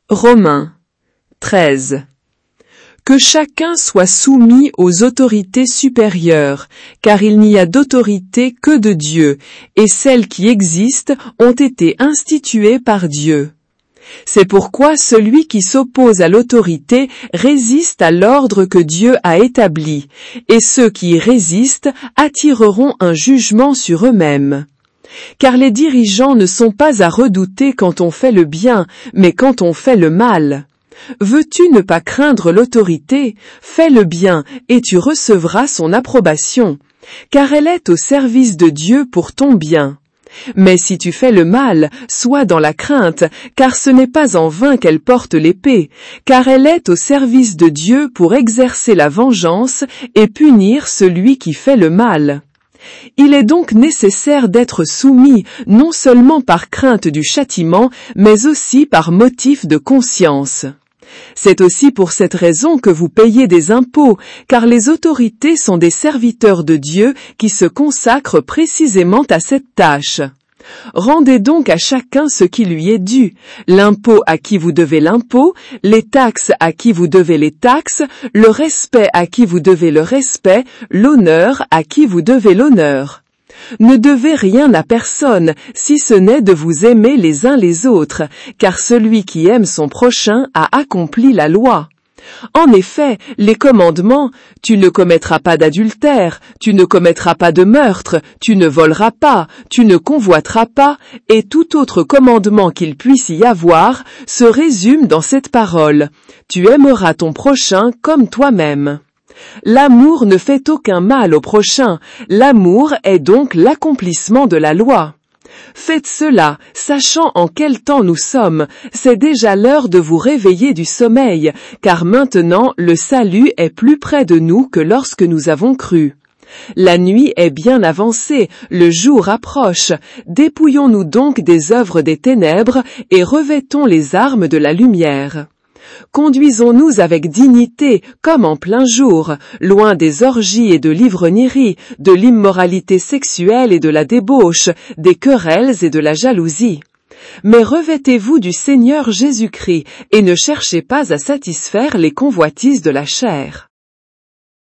Romains 13. Que chacun soit soumis aux autorités supérieures, car il n'y a d'autorité que de Dieu, et celles qui existent ont été instituées par Dieu. C'est pourquoi celui qui s'oppose à l'autorité résiste à l'ordre que Dieu a établi, et ceux qui y résistent attireront un jugement sur eux-mêmes. Car les dirigeants ne sont pas à redouter quand on fait le bien, mais quand on fait le mal. Veux-tu ne pas craindre l'autorité? Fais le bien, et tu recevras son approbation, car elle est au service de Dieu pour ton bien. Mais si tu fais le mal, sois dans la crainte, car ce n'est pas en vain qu'elle porte l'épée, car elle est au service de Dieu pour exercer la vengeance et punir celui qui fait le mal. Il est donc nécessaire d'être soumis, non seulement par crainte du châtiment, mais aussi par motif de conscience. C'est aussi pour cette raison que vous payez des impôts, car les autorités sont des serviteurs de Dieu qui se consacrent précisément à cette tâche. Rendez donc à chacun ce qui lui est dû, l'impôt à qui vous devez l'impôt, les taxes à qui vous devez les taxes, le respect à qui vous devez le respect, l'honneur à qui vous devez l'honneur. Ne devez rien à personne, si ce n'est de vous aimer les uns les autres, car celui qui aime son prochain a accompli la loi. En effet, les commandements, tu ne commettras pas d'adultère, tu ne commettras pas de meurtre, tu ne voleras pas, tu ne convoiteras pas, et tout autre commandement qu'il puisse y avoir, se résume dans cette parole. Tu aimeras ton prochain comme toi-même. L'amour ne fait aucun mal au prochain, l'amour est donc l'accomplissement de la loi. Faites cela, sachant en quel temps nous sommes, c'est déjà l'heure de vous réveiller du sommeil, car maintenant le salut est plus près de nous que lorsque nous avons cru. La nuit est bien avancée, le jour approche, dépouillons-nous donc des œuvres des ténèbres et revêtons les armes de la lumière. Conduisons-nous avec dignité, comme en plein jour, loin des orgies et de l'ivrognerie, de l'immoralité sexuelle et de la débauche, des querelles et de la jalousie. Mais revêtez-vous du Seigneur Jésus-Christ, et ne cherchez pas à satisfaire les convoitises de la chair.